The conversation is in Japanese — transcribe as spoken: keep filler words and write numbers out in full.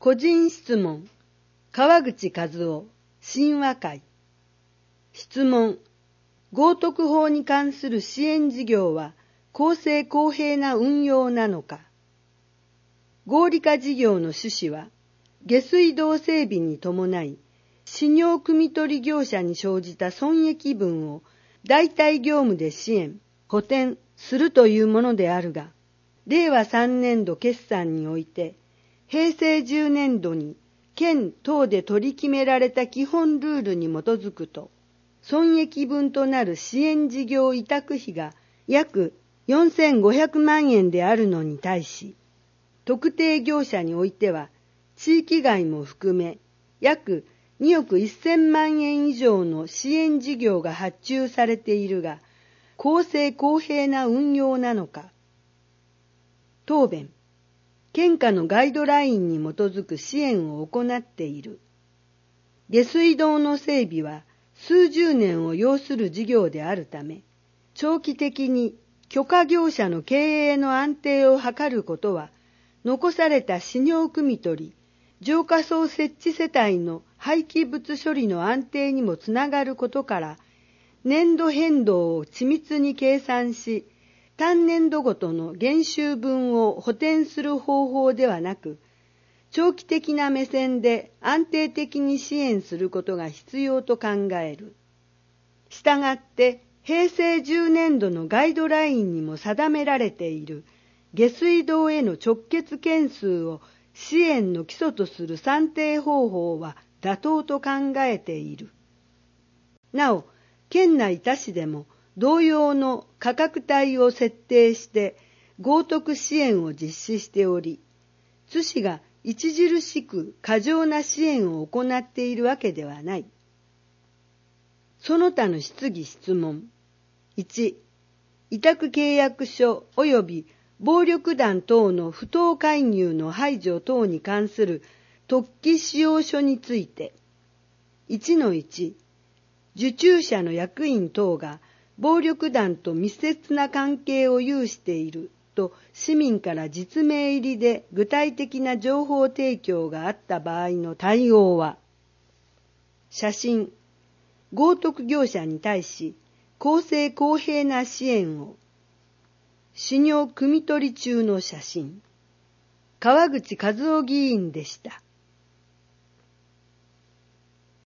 個人質問。川口和夫、神話会。質問。豪徳法に関する支援事業は公正公平な運用なのか。合理化事業の趣旨は、下水道整備に伴い、私尿汲み取り業者に生じた損益分を代替業務で支援、補填するというものであるが、れいわさんねんど決算において、へいせいじゅうねんどに県等で取り決められた基本ルールに基づくと、損益分となる支援事業委託費が約よんせんごひゃくまんえんであるのに対し、特定業者においては地域外も含め約におくせんまんえん以上の支援事業が発注されているが、公正公平な運用なのか。答弁。県下のガイドラインに基づく支援を行っている。下水道の整備は数十年を要する事業であるため、長期的に許可業者の経営の安定を図ることは、残された私尿汲み取り、浄化槽設置世帯の廃棄物処理の安定にもつながることから、年度変動を緻密に計算し、単年度ごとの減収分を補填する方法ではなく、長期的な目線で安定的に支援することが必要と考える。したがって、へいせいじゅうねんどのガイドラインにも定められている下水道への直結件数を支援の基礎とする算定方法は妥当と考えている。なお、県内他市でも同様の価格帯を設定して豪徳支援を実施しており、津市が著しく過剰な支援を行っているわけではない。その他の質疑質問。いち、委託契約書及び暴力団等の不当介入の排除等に関する特記使用書について、いちのいち、受注者の役員等が暴力団と密接な関係を有していると市民から実名入りで具体的な情報提供があった場合の対応は、写真、豪徳業者に対し公正公平な支援を、私尿汲み取り中の写真。川口和夫議員でした。